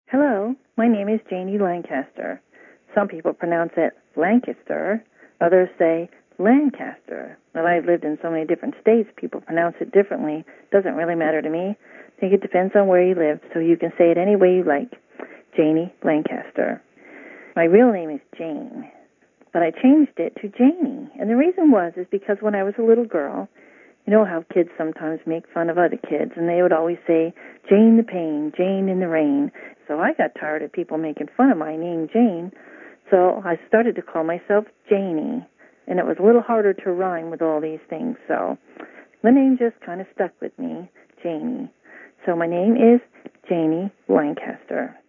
Hello, my name is Janie Lancaster. Some people pronounce it Lancaster. Others say Lancaster. Well, I've lived in so many different states, people pronounce it differently. Doesn't really matter to me. I think it depends on where you live, so you can say it any way you like. Janie Lancaster. My real name is Jane, but I changed it to Janie. And the reason is because when I was a little girl, you know how kids sometimes make fun of other kids, and they would always say, Jane the Pain, Jane in the Rain. So I got tired of people making fun of my name, Jane, so I started to call myself Janie, and it was a little harder to rhyme with all these things, so the name just kind of stuck with me, Janie. So my name is Janie Lancaster.